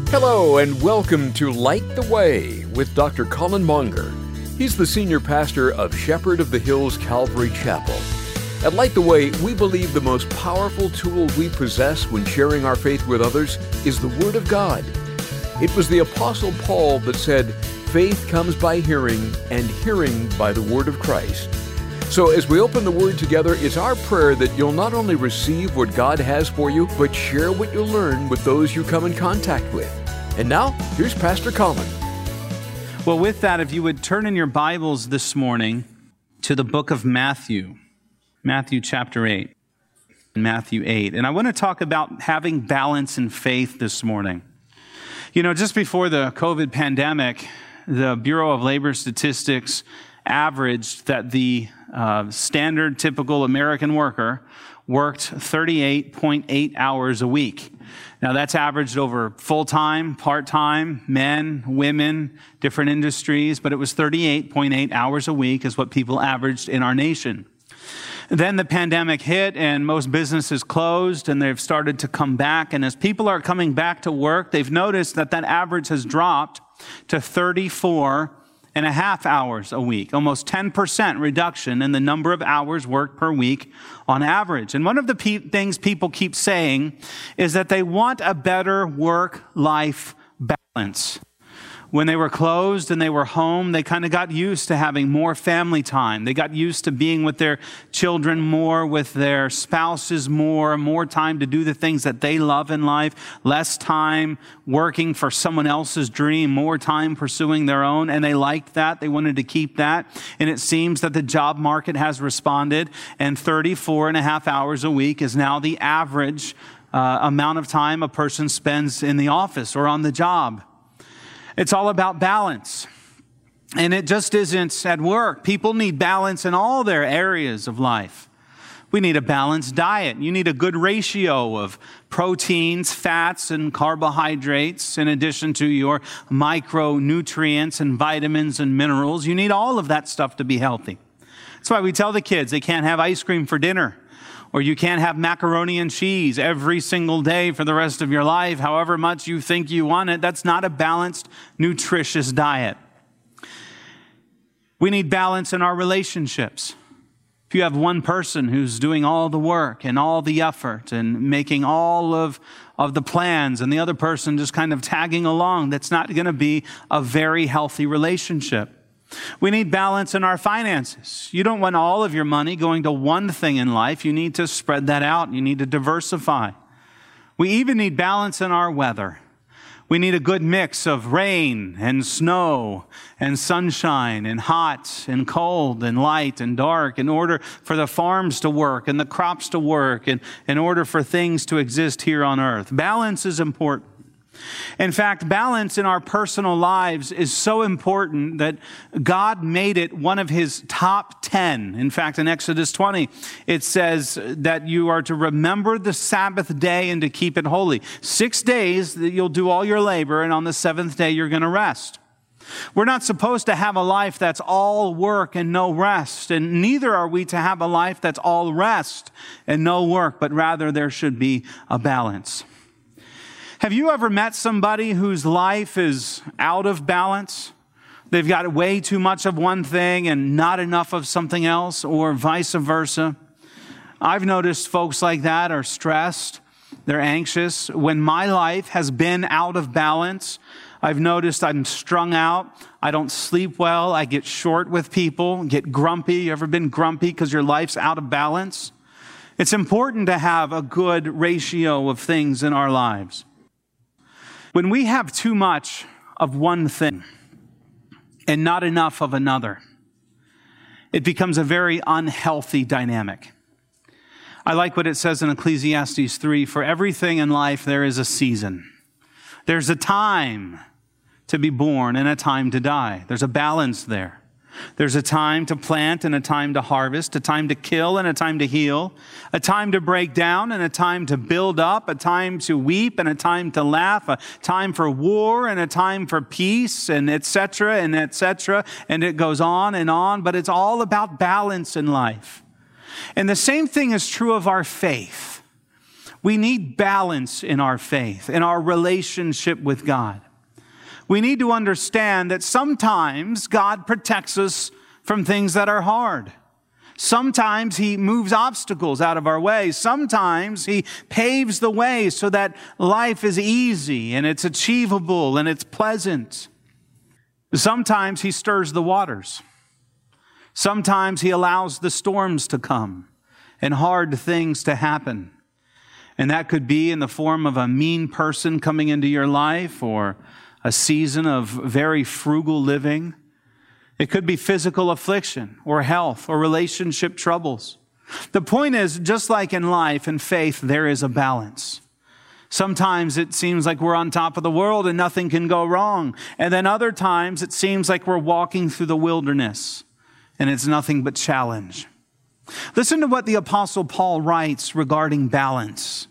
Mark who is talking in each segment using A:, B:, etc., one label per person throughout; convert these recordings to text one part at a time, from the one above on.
A: Hello and welcome to Light the Way with Dr. Colin Monger. He's the senior pastor of Shepherd of the Hills Calvary Chapel. At Light the Way, we believe the most powerful tool we possess when sharing our faith with others is the Word of God. It was the Apostle Paul that said, "Faith comes by hearing, and hearing by the Word of Christ." So as we open the Word together, it's our prayer that you'll not only receive what God has for you, but share what you learn with those you come in contact with. And now, here's Pastor Colin.
B: Well, with that, if you would turn in your Bibles this morning to the book of Matthew chapter 8, Matthew 8. And I want to talk about having balance in faith this morning. You know, just before the COVID pandemic, the Bureau of Labor Statistics averaged that the standard typical American worker worked 38.8 hours a week. Now that's averaged over full-time, part-time, men, women, different industries, but it was 38.8 hours a week is what people averaged in our nation. Then the pandemic hit and most businesses closed and they've started to come back. And as people are coming back to work, they've noticed that average has dropped to 34.5 hours a week, almost 10% reduction in the number of hours worked per week on average. And one of the things people keep saying is that they want a better work-life balance. When they were closed and they were home, they kind of got used to having more family time. They got used to being with their children more, with their spouses more time to do the things that they love in life, less time working for someone else's dream, more time pursuing their own. And they liked that. They wanted to keep that. And it seems that the job market has responded, and 34.5 hours a week is now the average amount of time a person spends in the office or on the job. It's all about balance. And it just isn't at work. People need balance in all their areas of life. We need a balanced diet. You need a good ratio of proteins, fats, and carbohydrates, in addition to your micronutrients and vitamins and minerals. You need all of that stuff to be healthy. That's why we tell the kids they can't have ice cream for dinner, or you can't have macaroni and cheese every single day for the rest of your life, however much you think you want it. That's not a balanced, nutritious diet. We need balance in our relationships. If you have one person who's doing all the work and all the effort and making all of the plans, and the other person just kind of tagging along, that's not going to be a very healthy relationship. We need balance in our finances. You don't want all of your money going to one thing in life. You need to spread that out. You need to diversify. We even need balance in our weather. We need a good mix of rain and snow and sunshine and hot and cold and light and dark in order for the farms to work and the crops to work and in order for things to exist here on earth. Balance is important. In fact, balance in our personal lives is so important that God made it one of his top 10. In fact, in Exodus 20, it says that you are to remember the Sabbath day and to keep it holy. 6 days that you'll do all your labor, and on the seventh day you're going to rest. We're not supposed to have a life that's all work and no rest, and neither are we to have a life that's all rest and no work, but rather there should be a balance. Have you ever met somebody whose life is out of balance? They've got way too much of one thing and not enough of something else, or vice versa. I've noticed folks like that are stressed. They're anxious. When my life has been out of balance, I've noticed I'm strung out. I don't sleep well. I get short with people, get grumpy. You ever been grumpy because your life's out of balance? It's important to have a good ratio of things in our lives. When we have too much of one thing and not enough of another, it becomes a very unhealthy dynamic. I like what it says in Ecclesiastes 3, for everything in life there is a season. There's a time to be born and a time to die. There's a balance there. There's a time to plant and a time to harvest, a time to kill and a time to heal, a time to break down and a time to build up, a time to weep and a time to laugh, a time for war and a time for peace, and etc., and etc., and it goes on, but it's all about balance in life. And the same thing is true of our faith. We need balance in our faith, in our relationship with God. We need to understand that sometimes God protects us from things that are hard. Sometimes He moves obstacles out of our way. Sometimes He paves the way so that life is easy and it's achievable and it's pleasant. Sometimes He stirs the waters. Sometimes He allows the storms to come and hard things to happen. And that could be in the form of a mean person coming into your life or a season of very frugal living. It could be physical affliction or health or relationship troubles. The point is, just like in life and faith, there is a balance. Sometimes it seems like we're on top of the world and nothing can go wrong. And then other times it seems like we're walking through the wilderness and it's nothing but challenge. Listen to what the Apostle Paul writes regarding balance.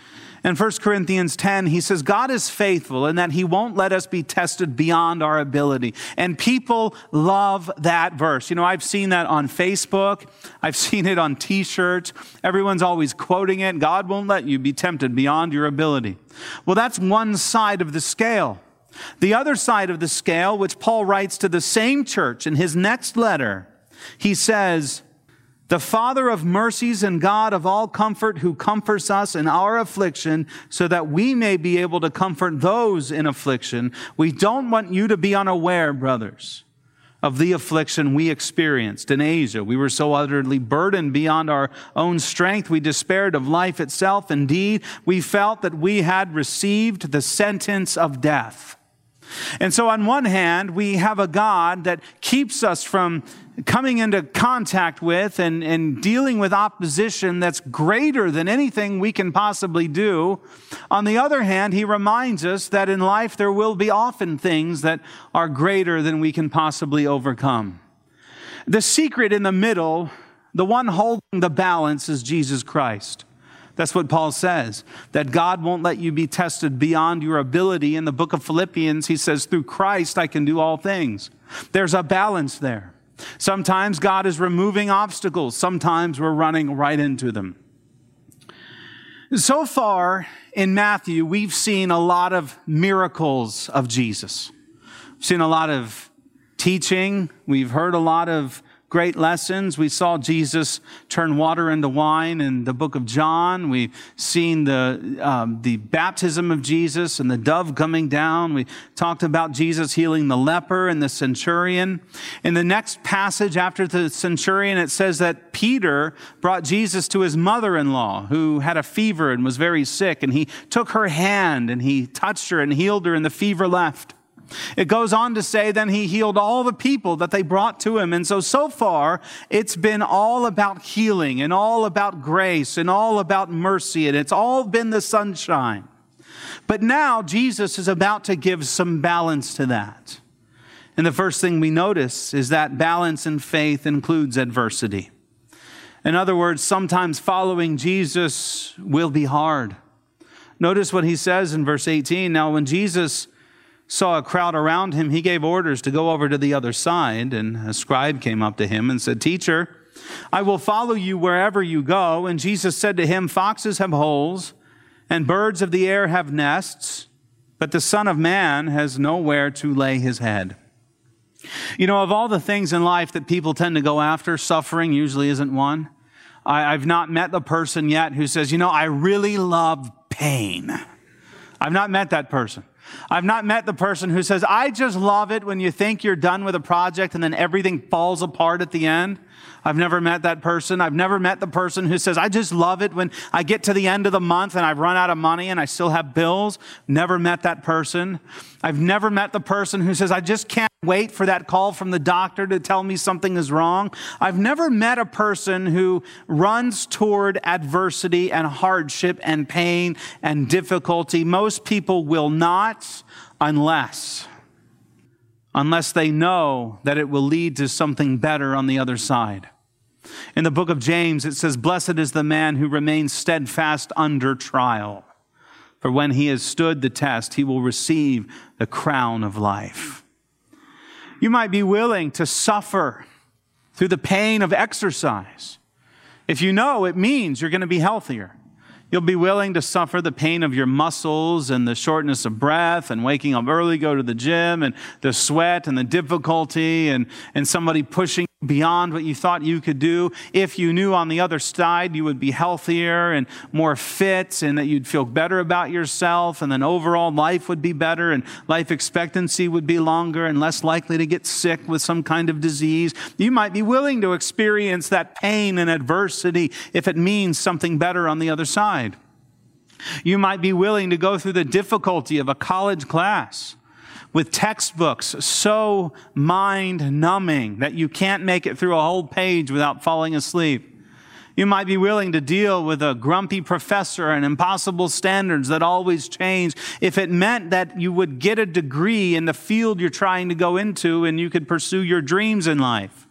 B: In 1 Corinthians 10, he says, God is faithful in that He won't let us be tested beyond our ability. And people love that verse. You know, I've seen that on Facebook. I've seen it on T-shirts. Everyone's always quoting it. God won't let you be tempted beyond your ability. Well, that's one side of the scale. The other side of the scale, which Paul writes to the same church in his next letter, he says, the Father of mercies and God of all comfort, who comforts us in our affliction so that we may be able to comfort those in affliction. We don't want you to be unaware, brothers, of the affliction we experienced in Asia. We were so utterly burdened beyond our own strength, we despaired of life itself. Indeed, we felt that we had received the sentence of death. And so on one hand, we have a God that keeps us from coming into contact with and dealing with opposition that's greater than anything we can possibly do. On the other hand, He reminds us that in life there will be often things that are greater than we can possibly overcome. The secret in the middle, the one holding the balance, is Jesus Christ. That's what Paul says, that God won't let you be tested beyond your ability. In the book of Philippians, he says, through Christ I can do all things. There's a balance there. Sometimes God is removing obstacles. Sometimes we're running right into them. So far in Matthew, we've seen a lot of miracles of Jesus. We've seen a lot of teaching. We've heard a lot of great lessons. We saw Jesus turn water into wine in the book of John. We've seen the baptism of Jesus and the dove coming down. We talked about Jesus healing the leper and the centurion. In the next passage after the centurion, it says that Peter brought Jesus to his mother-in-law who had a fever and was very sick. And he took her hand and he touched her and healed her, and the fever left. It goes on to say, then He healed all the people that they brought to Him. And so far, it's been all about healing and all about grace and all about mercy. And it's all been the sunshine. But now Jesus is about to give some balance to that. And the first thing we notice is that balance in faith includes adversity. In other words, sometimes following Jesus will be hard. Notice what He says in verse 18. Now, when Jesus saw a crowd around Him, He gave orders to go over to the other side. And a scribe came up to Him and said, Teacher, I will follow you wherever you go. And Jesus said to him, foxes have holes and birds of the air have nests, but the Son of Man has nowhere to lay His head. You know, of all the things in life that people tend to go after, suffering usually isn't one. I've not met the person yet who says, you know, I really love pain. I've not met that person. I've not met the person who says, I just love it when you think you're done with a project and then everything falls apart at the end. I've never met that person. I've never met the person who says, I just love it when I get to the end of the month and I've run out of money and I still have bills. Never met that person. I've never met the person who says, I just can't wait for that call from the doctor to tell me something is wrong. I've never met a person who runs toward adversity and hardship and pain and difficulty. Most people will not unless they know that it will lead to something better on the other side. In the book of James, it says, blessed is the man who remains steadfast under trial. For when he has stood the test, he will receive the crown of life. You might be willing to suffer through the pain of exercise if you know it means you're going to be healthier. You'll be willing to suffer the pain of your muscles and the shortness of breath and waking up early, go to the gym, and the sweat and the difficulty and somebody pushing beyond what you thought you could do. If you knew on the other side you would be healthier and more fit and that you'd feel better about yourself, and then overall life would be better and life expectancy would be longer and less likely to get sick with some kind of disease, you might be willing to experience that pain and adversity if it means something better on the other side. You might be willing to go through the difficulty of a college class with textbooks so mind-numbing that you can't make it through a whole page without falling asleep. You might be willing to deal with a grumpy professor and impossible standards that always change if it meant that you would get a degree in the field you're trying to go into and you could pursue your dreams in life.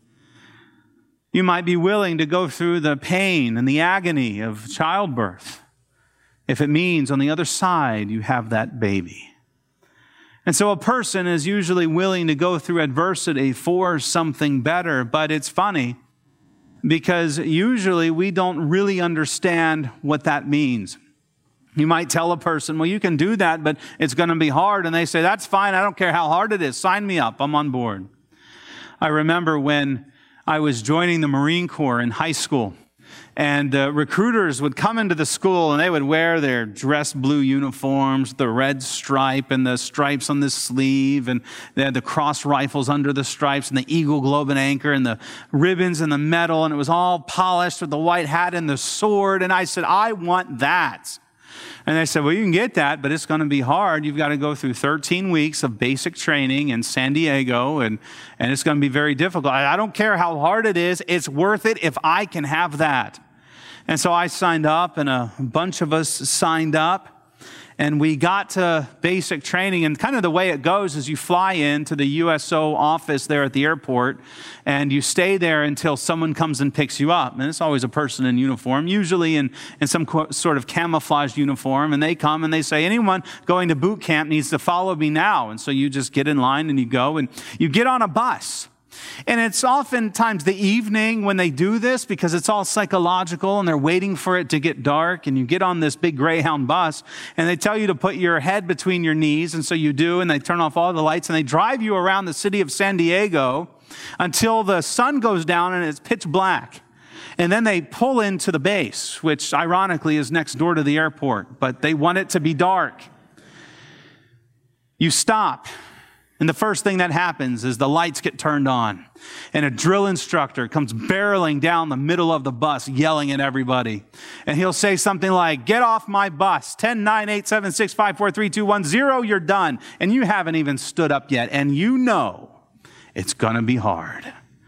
B: You might be willing to go through the pain and the agony of childbirth if it means on the other side you have that baby. And so a person is usually willing to go through adversity for something better, but it's funny because usually we don't really understand what that means. You might tell a person, well, you can do that, but it's going to be hard. And they say, that's fine. I don't care how hard it is. Sign me up. I'm on board. I remember when I was joining the Marine Corps in high school, and recruiters would come into the school and they would wear their dress blue uniforms, the red stripe and the stripes on the sleeve, and they had the cross rifles under the stripes and the eagle, globe, and anchor and the ribbons and the medal, and it was all polished with the white hat and the sword. And I said, I want that. And they said, well, you can get that, but it's going to be hard. You've got to go through 13 weeks of basic training in San Diego, and it's going to be very difficult. I don't care how hard it is. It's worth it if I can have that. And so I signed up, and a bunch of us signed up. And we got to basic training, and kind of the way it goes is you fly into the USO office there at the airport, and you stay there until someone comes and picks you up. And it's always a person in uniform, usually in some sort of camouflage uniform, and they come and they say, anyone going to boot camp needs to follow me now. And so you just get in line and you go, and you get on a bus. And it's oftentimes the evening when they do this because it's all psychological and they're waiting for it to get dark, and you get on this big Greyhound bus and they tell you to put your head between your knees, and so you do, and they turn off all the lights and they drive you around the city of San Diego until the sun goes down and it's pitch black. And then they pull into the base, which ironically is next door to the airport, but they want it to be dark. You stop. And the first thing that happens is the lights get turned on, and a drill instructor comes barreling down the middle of the bus yelling at everybody. And he'll say something like, get off my bus, 10, 9, 8, 7, 6, 5, 4, 3, 2, 1, 0, you're done. And you haven't even stood up yet, and you know it's going to be hard.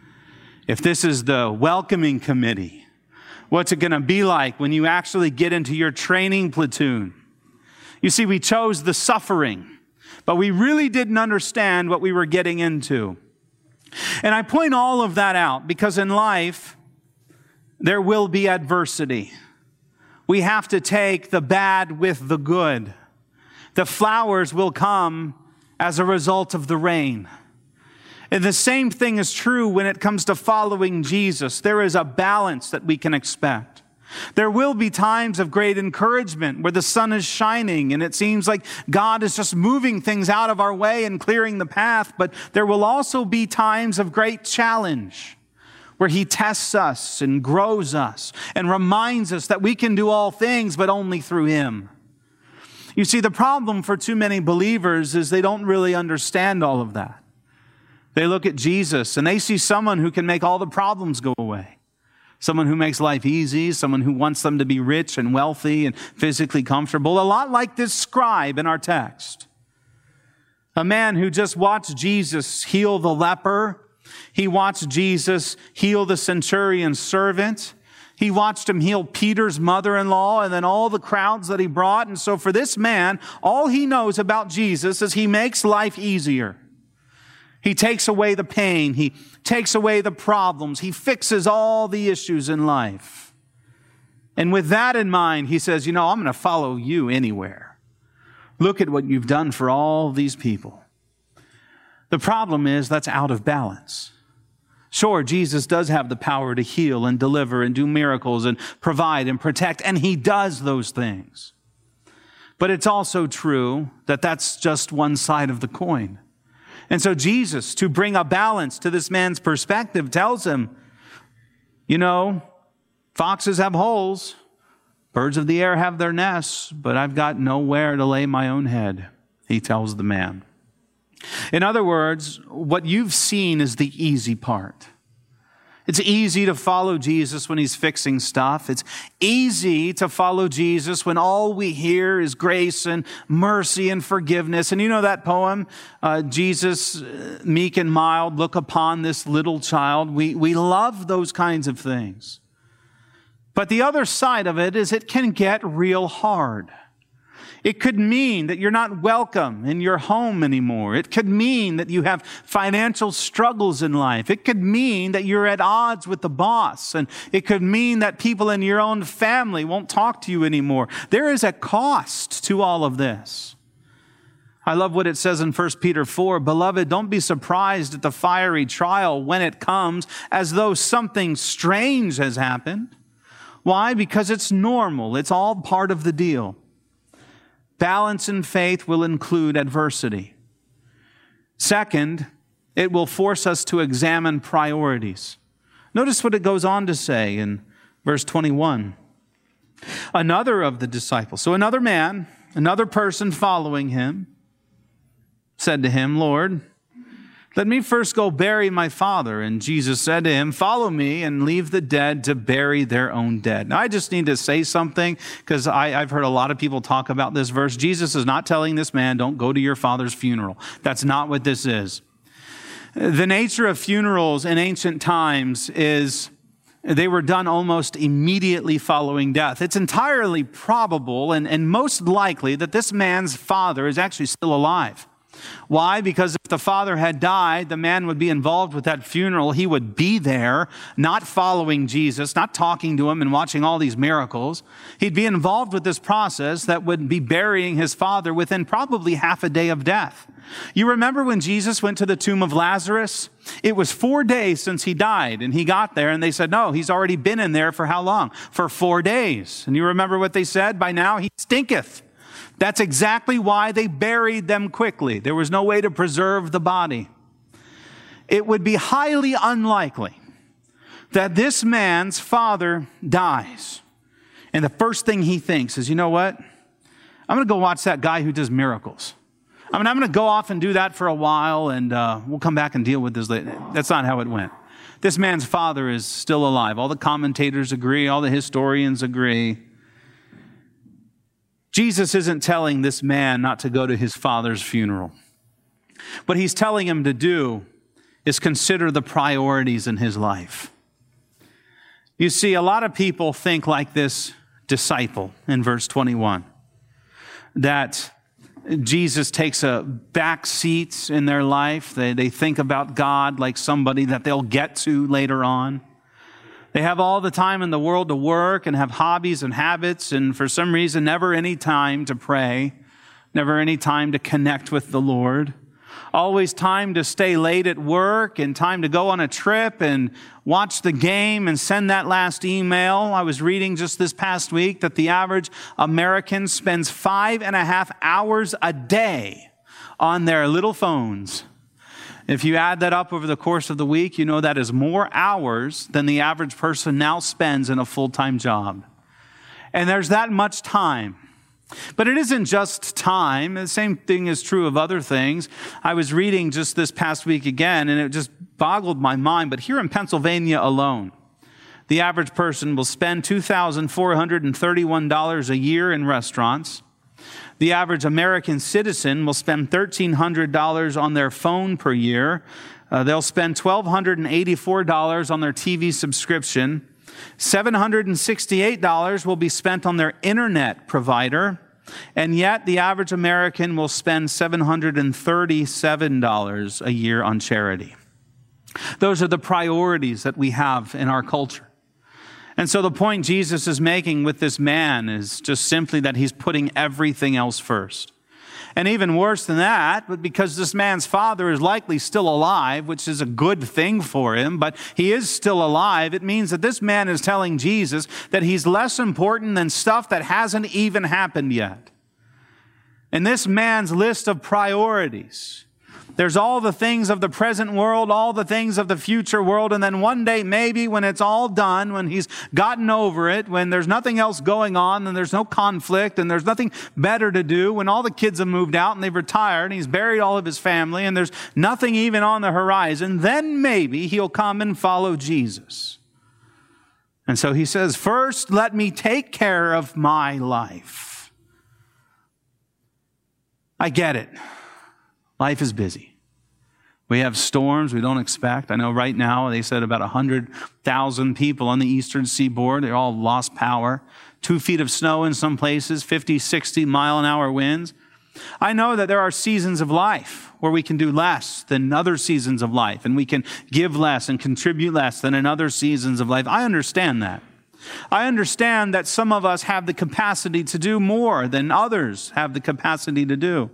B: If this is the welcoming committee, what's it going to be like when you actually get into your training platoon? You see, we chose the suffering, but we really didn't understand what we were getting into. And I point all of that out because in life, there will be adversity. We have to take the bad with the good. The flowers will come as a result of the rain. And the same thing is true when it comes to following Jesus. There is a balance that we can expect. There will be times of great encouragement where the sun is shining and it seems like God is just moving things out of our way and clearing the path. But there will also be times of great challenge where He tests us and grows us and reminds us that we can do all things, but only through Him. You see, the problem for too many believers is they don't really understand all of that. They look at Jesus and they see someone who can make all the problems go away. Someone who makes life easy, someone who wants them to be rich and wealthy and physically comfortable, a lot like this scribe in our text. A man who just watched Jesus heal the leper. He watched Jesus heal the centurion's servant. He watched Him heal Peter's mother-in-law and then all the crowds that He brought. And so for this man, all he knows about Jesus is He makes life easier. He takes away the pain. He takes away the problems. He fixes all the issues in life. And with that in mind, he says, I'm going to follow you anywhere. Look at what you've done for all these people. The problem is that's out of balance. Sure, Jesus does have the power to heal and deliver and do miracles and provide and protect, and he does those things. But it's also true that that's just one side of the coin. And so Jesus, to bring a balance to this man's perspective, tells him, you know, foxes have holes, birds of the air have their nests, but I've got nowhere to lay my own head, he tells the man. In other words, what you've seen is the easy part. It's easy to follow Jesus when he's fixing stuff. It's easy to follow Jesus when all we hear is grace and mercy and forgiveness. And you know that poem, Jesus, meek and mild, look upon this little child. We love those kinds of things. But the other side of it is it can get real hard. It could mean that you're not welcome in your home anymore. It could mean that you have financial struggles in life. It could mean that you're at odds with the boss. And it could mean that people in your own family won't talk to you anymore. There is a cost to all of this. I love what it says in 1 Peter 4, "Beloved, don't be surprised at the fiery trial when it comes as though something strange has happened." Why? Because it's normal. It's all part of the deal. Balance in faith will include adversity. Second, it will force us to examine priorities. Notice what it goes on to say in verse 21. Another of the disciples, so another man, another person following him, said to him, "Lord, let me first go bury my father." And Jesus said to him, "Follow me and leave the dead to bury their own dead." Now, I just need to say something because I've heard a lot of people talk about this verse. Jesus is not telling this man, don't go to your father's funeral. That's not what this is. The nature of funerals in ancient times is they were done almost immediately following death. It's entirely probable and most likely that this man's father is actually still alive. Why? Because if the father had died, the man would be involved with that funeral. He would be there, not following Jesus, not talking to him and watching all these miracles. He'd be involved with this process that would be burying his father within probably half a day of death. You remember when Jesus went to the tomb of Lazarus? It was 4 days since he died, and he got there, and they said, no, he's already been in there for how long? For 4 days. And you remember what they said? By now he stinketh. That's exactly why they buried them quickly. There was no way to preserve the body. It would be highly unlikely that this man's father dies. And the first thing he thinks is, you know what? I'm going to go watch that guy who does miracles. I'm going to go off and do that for a while, and we'll come back and deal with this later. That's not how it went. This man's father is still alive. All the commentators agree. All the historians agree. Jesus isn't telling this man not to go to his father's funeral. What he's telling him to do is consider the priorities in his life. You see, a lot of people think like this disciple in verse 21, that Jesus takes a back seat in their life. They think about God like somebody that they'll get to later on. They have all the time in the world to work and have hobbies and habits, and for some reason, never any time to pray, never any time to connect with the Lord. Always time to stay late at work and time to go on a trip and watch the game and send that last email. I was reading just this past week that the average American spends 5.5 hours a day on their little phones. If you add that up over the course of the week, you know that is more hours than the average person now spends in a full-time job. And there's that much time. But it isn't just time. The same thing is true of other things. I was reading just this past week again, and it just boggled my mind. But here in Pennsylvania alone, the average person will spend $2,431 a year in restaurants. The average American citizen will spend $1,300 on their phone per year. They'll spend $1,284 on their TV subscription. $768 will be spent on their internet provider. And yet the average American will spend $737 a year on charity. Those are the priorities that we have in our culture. And so the point Jesus is making with this man is just simply that he's putting everything else first. And even worse than that, but because this man's father is likely still alive, which is a good thing for him, but he is still alive, it means that this man is telling Jesus that he's less important than stuff that hasn't even happened yet. And this man's list of priorities, there's all the things of the present world, all the things of the future world, and then one day maybe when it's all done, when he's gotten over it, when there's nothing else going on and there's no conflict and there's nothing better to do, when all the kids have moved out and they've retired and he's buried all of his family and there's nothing even on the horizon, then maybe he'll come and follow Jesus. And so he says, first, let me take care of my life. I get it. Life is busy. We have storms we don't expect. I know right now they said about 100,000 people on the eastern seaboard, they all lost power. 2 feet of snow in some places, 50, 60 mile-an-hour winds. I know that there are seasons of life where we can do less than other seasons of life, and we can give less and contribute less than in other seasons of life. I understand that. I understand that some of us have the capacity to do more than others have the capacity to do.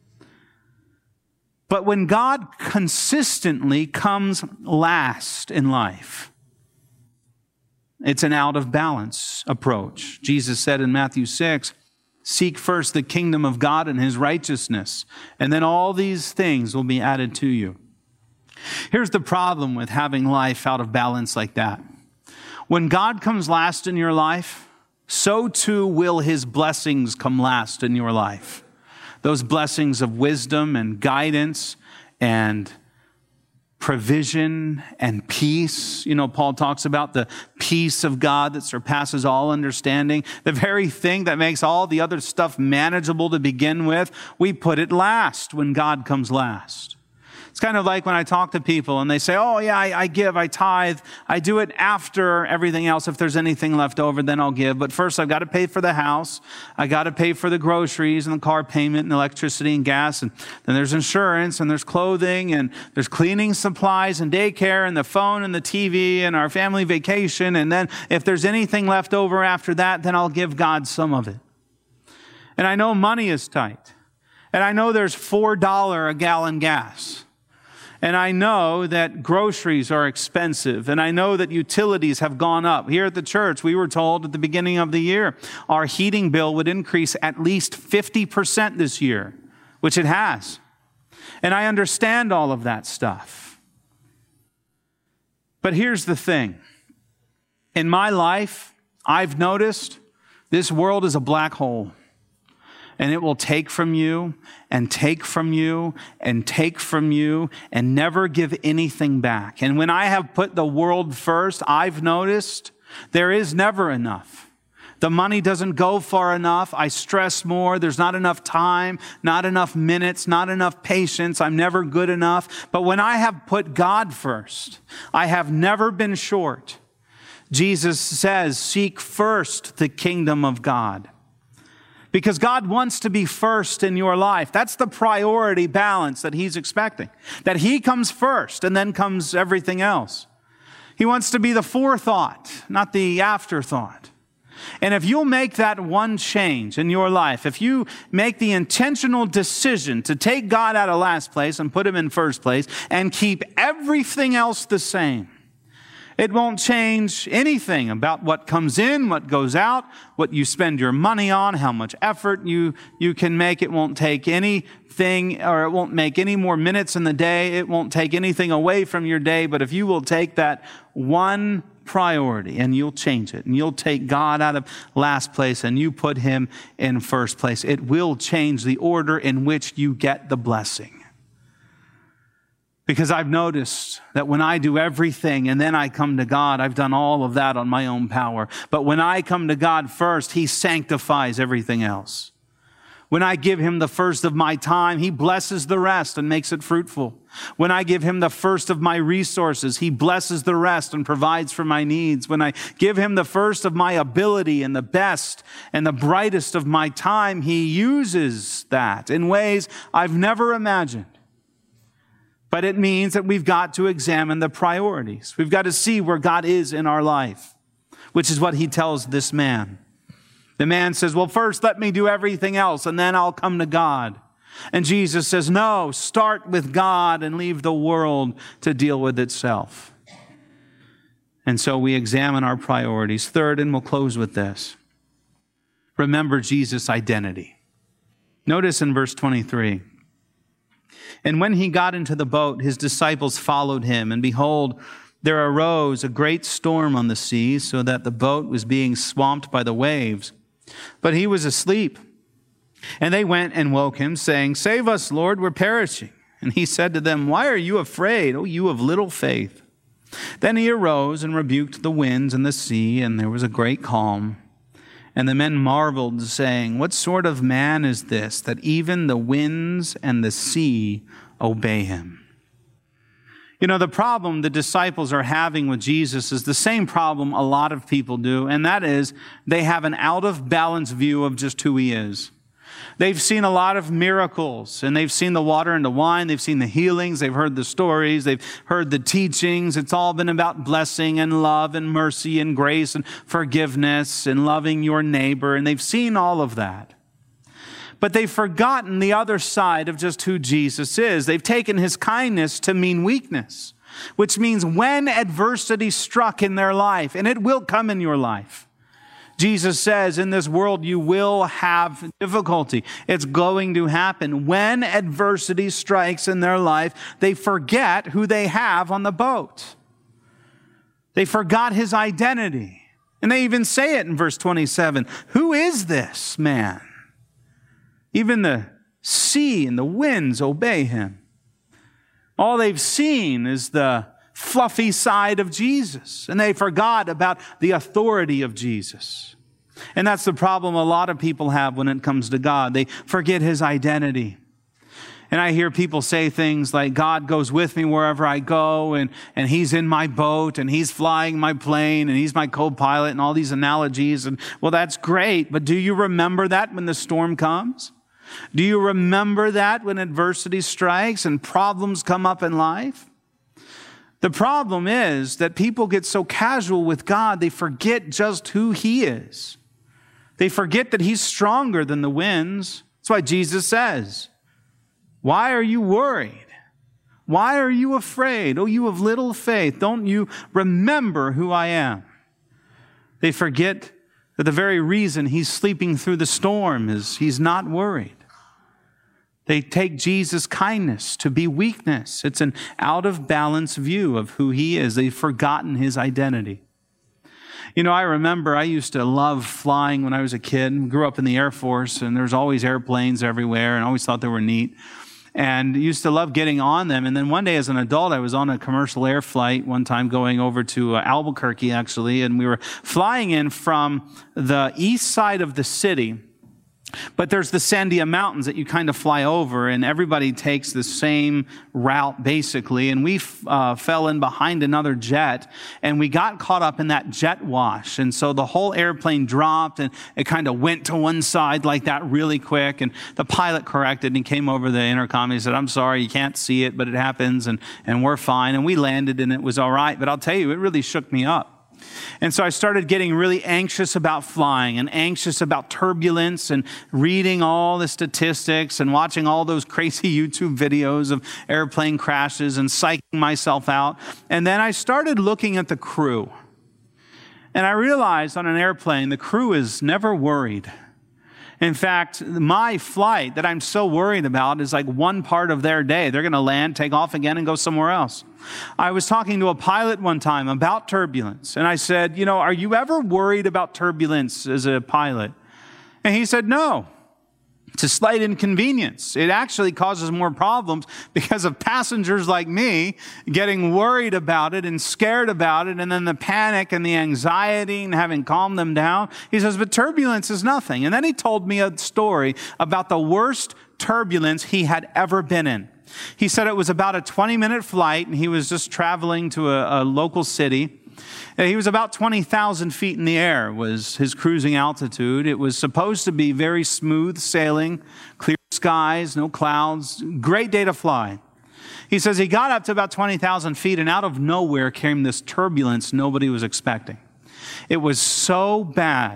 B: But when God consistently comes last in life, it's an out of balance approach. Jesus said in Matthew 6, seek first the kingdom of God and his righteousness, and then all these things will be added to you. Here's the problem with having life out of balance like that. When God comes last in your life, so too will his blessings come last in your life. Those blessings of wisdom and guidance and provision and peace. You know, Paul talks about the peace of God that surpasses all understanding. The very thing that makes all the other stuff manageable to begin with, we put it last when God comes last. It's kind of like when I talk to people and they say, oh yeah, I give, I tithe. I do it after everything else. If there's anything left over, then I'll give. But first I've got to pay for the house. I got to pay for the groceries and the car payment and electricity and gas. And then there's insurance and there's clothing and there's cleaning supplies and daycare and the phone and the TV and our family vacation. And then if there's anything left over after that, then I'll give God some of it. And I know money is tight. And I know there's $4 a gallon gas. And I know that groceries are expensive. And I know that utilities have gone up. Here at the church, we were told at the beginning of the year, our heating bill would increase at least 50% this year, which it has. And I understand all of that stuff. But here's the thing. In my life, I've noticed this world is a black hole. And it will take from you and take from you and take from you and never give anything back. And when I have put the world first, I've noticed there is never enough. The money doesn't go far enough. I stress more. There's not enough time, not enough minutes, not enough patience. I'm never good enough. But when I have put God first, I have never been short. Jesus says, seek first the kingdom of God. Because God wants to be first in your life. That's the priority balance that he's expecting. That he comes first and then comes everything else. He wants to be the forethought, not the afterthought. And if you'll make that one change in your life, if you make the intentional decision to take God out of last place and put him in first place and keep everything else the same, it won't change anything about what comes in, what goes out, what you spend your money on, how much effort you can make. It won't take anything, or it won't make any more minutes in the day. It won't take anything away from your day. But if you will take that one priority and you'll change it, and you'll take God out of last place and you put him in first place, it will change the order in which you get the blessing. Because I've noticed that when I do everything and then I come to God, I've done all of that on my own power. But when I come to God first, he sanctifies everything else. When I give him the first of my time, he blesses the rest and makes it fruitful. When I give him the first of my resources, he blesses the rest and provides for my needs. When I give him the first of my ability and the best and the brightest of my time, he uses that in ways I've never imagined. But it means that we've got to examine the priorities. We've got to see where God is in our life, which is what he tells this man. The man says, well, first let me do everything else and then I'll come to God. And Jesus says, no, start with God and leave the world to deal with itself. And so we examine our priorities. Third, and we'll close with this. Remember Jesus' identity. Notice in verse 23. And when he got into the boat, his disciples followed him. And behold, there arose a great storm on the sea, so that the boat was being swamped by the waves. But he was asleep. And they went and woke him, saying, Save us, Lord, we're perishing. And he said to them, Why are you afraid, O you of little faith? Then he arose and rebuked the winds and the sea, and there was a great calm. And the men marveled, saying, What sort of man is this, that even the winds and the sea obey him? You know, the problem the disciples are having with Jesus is the same problem a lot of people do, and that is they have an out-of-balance view of just who he is. They've seen a lot of miracles, and they've seen the water into wine. They've seen the healings. They've heard the stories. They've heard the teachings. It's all been about blessing and love and mercy and grace and forgiveness and loving your neighbor. And they've seen all of that. But they've forgotten the other side of just who Jesus is. They've taken his kindness to mean weakness, which means when adversity struck in their life, and it will come in your life, Jesus says, in this world, you will have difficulty. It's going to happen. When adversity strikes in their life, they forget who they have on the boat. They forgot his identity. And they even say it in verse 27. Who is this man? Even the sea and the winds obey him. All they've seen is the fluffy side of Jesus, and they forgot about the authority of Jesus. And that's the problem a lot of people have when it comes to God. They forget his identity. And I hear people say things like, God goes with me wherever I go, and he's in my boat, and he's flying my plane, and he's my co-pilot, and all these analogies. And well, that's great, but do you remember that when the storm comes? Do you remember that when adversity strikes and problems come up in life? The problem is that people get so casual with God, they forget just who he is. They forget that he's stronger than the winds. That's why Jesus says, why are you worried? Why are you afraid? Oh, you of little faith, don't you remember who I am? They forget that the very reason he's sleeping through the storm is he's not worried. They take Jesus' kindness to be weakness. It's an out-of-balance view of who he is. They've forgotten his identity. You know, I remember I used to love flying when I was a kid. Grew up in the Air Force, and there's always airplanes everywhere, and I always thought they were neat. And used to love getting on them. And then one day as an adult, I was on a commercial air flight one time going over to Albuquerque, actually, and we were flying in from the east side of the city. But there's the Sandia Mountains that you kind of fly over, and everybody takes the same route, basically. And we fell in behind another jet, and we got caught up in that jet wash. And so the whole airplane dropped, and it kind of went to one side like that really quick. And the pilot corrected, and he came over the intercom. He said, I'm sorry, you can't see it, but it happens, and we're fine. And we landed, and it was all right. But I'll tell you, it really shook me up. And so I started getting really anxious about flying and anxious about turbulence and reading all the statistics and watching all those crazy YouTube videos of airplane crashes and psyching myself out. And then I started looking at the crew. And I realized on an airplane, the crew is never worried. In fact, my flight that I'm so worried about is like one part of their day. They're going to land, take off again, and go somewhere else. I was talking to a pilot one time about turbulence, and I said, you know, are you ever worried about turbulence as a pilot? And he said, no. It's a slight inconvenience. It actually causes more problems because of passengers like me getting worried about it and scared about it, and then the panic and the anxiety and having calmed them down. He says, but turbulence is nothing. And then he told me a story about the worst turbulence he had ever been in. He said it was about a 20-minute flight, and he was just traveling to a local city. He was about 20,000 feet in the air was his cruising altitude. It was supposed to be very smooth sailing, clear skies, no clouds, great day to fly. He says he got up to about 20,000 feet, and out of nowhere came this turbulence nobody was expecting. It was so bad.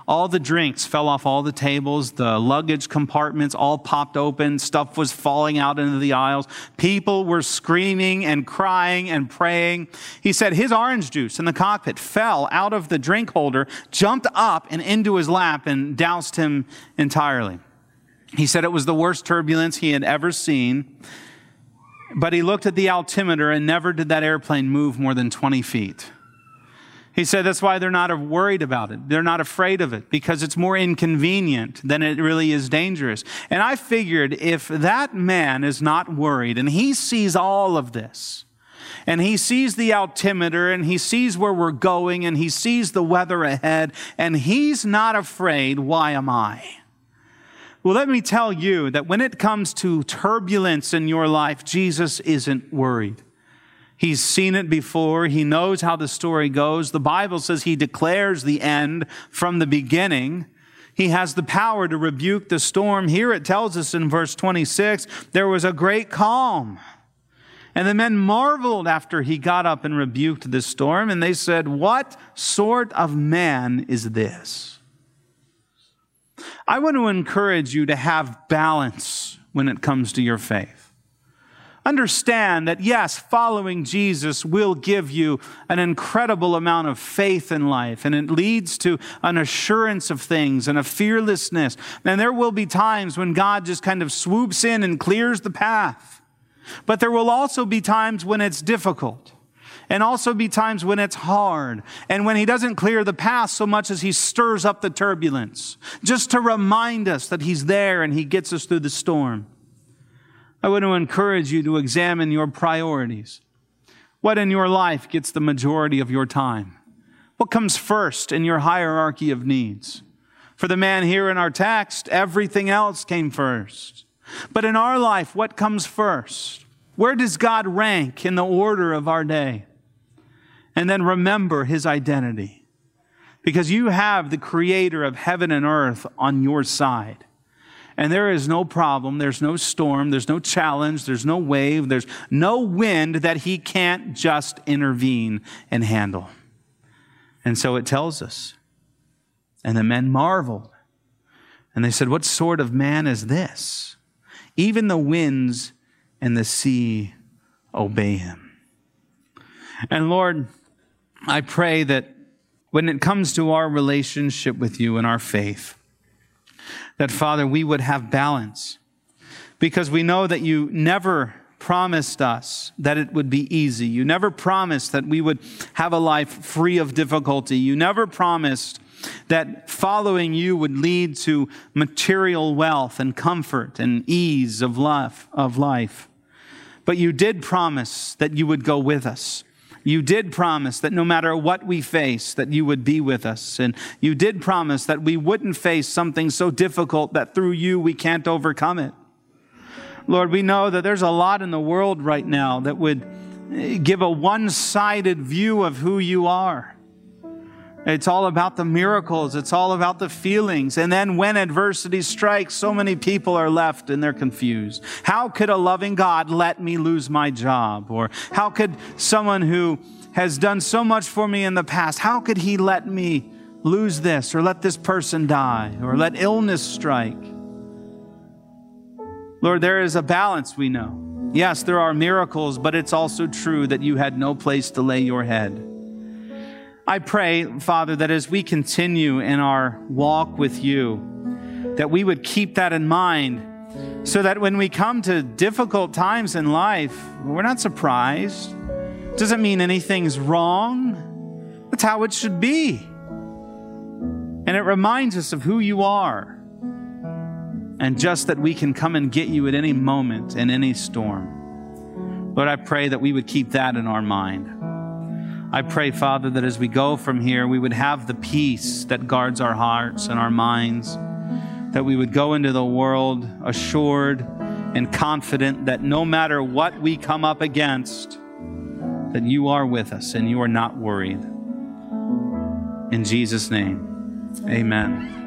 B: All the drinks fell off all the tables. The luggage compartments all popped open. Stuff was falling out into the aisles. People were screaming and crying and praying. He said his orange juice in the cockpit fell out of the drink holder, jumped up and into his lap and doused him entirely. He said it was the worst turbulence he had ever seen. But he looked at the altimeter and never did that airplane move more than 20 feet. He said that's why they're not worried about it. They're not afraid of it because it's more inconvenient than it really is dangerous. And I figured if that man is not worried and he sees all of this, and he sees the altimeter and he sees where we're going and he sees the weather ahead and he's not afraid, why am I? Well, let me tell you that when it comes to turbulence in your life, Jesus isn't worried. He's seen it before. He knows how the story goes. The Bible says he declares the end from the beginning. He has the power to rebuke the storm. Here it tells us in verse 26, there was a great calm. And the men marveled after he got up and rebuked the storm. And they said, what sort of man is this? I want to encourage you to have balance when it comes to your faith. Understand that, yes, following Jesus will give you an incredible amount of faith in life, and it leads to an assurance of things and a fearlessness. And there will be times when God just kind of swoops in and clears the path. But there will also be times when it's difficult, and also be times when it's hard, and when he doesn't clear the path so much as he stirs up the turbulence, just to remind us that he's there and he gets us through the storm. I want to encourage you to examine your priorities. What in your life gets the majority of your time? What comes first in your hierarchy of needs? For the man here in our text, everything else came first. But in our life, what comes first? Where does God rank in the order of our day? And then remember his identity. Because you have the creator of heaven and earth on your side. And there is no problem, there's no storm, there's no challenge, there's no wave, there's no wind that he can't just intervene and handle. And so it tells us. And the men marveled. And they said, what sort of man is this? Even the winds and the sea obey him. And Lord, I pray that when it comes to our relationship with you and our faith, that, Father, we would have balance, because we know that you never promised us that it would be easy. You never promised that we would have a life free of difficulty. You never promised that following you would lead to material wealth and comfort and ease of life. But you did promise that you would go with us. You did promise that no matter what we face, that you would be with us. And you did promise that we wouldn't face something so difficult that through you we can't overcome it. Lord, we know that there's a lot in the world right now that would give a one-sided view of who you are. It's all about the miracles. It's all about the feelings. And then when adversity strikes, so many people are left and they're confused. How could a loving God let me lose my job? Or how could someone who has done so much for me in the past, how could he let me lose this, or let this person die, or let illness strike? Lord, there is a balance, we know. Yes, there are miracles, but it's also true that you had no place to lay your head. I pray, Father, that as we continue in our walk with you, that we would keep that in mind, so that when we come to difficult times in life, we're not surprised. It doesn't mean anything's wrong. That's how it should be. And it reminds us of who you are, and just that we can come and get you at any moment in any storm. Lord, I pray that we would keep that in our mind. I pray, Father, that as we go from here, we would have the peace that guards our hearts and our minds, that we would go into the world assured and confident that no matter what we come up against, that you are with us and you are not worried. In Jesus' name, amen.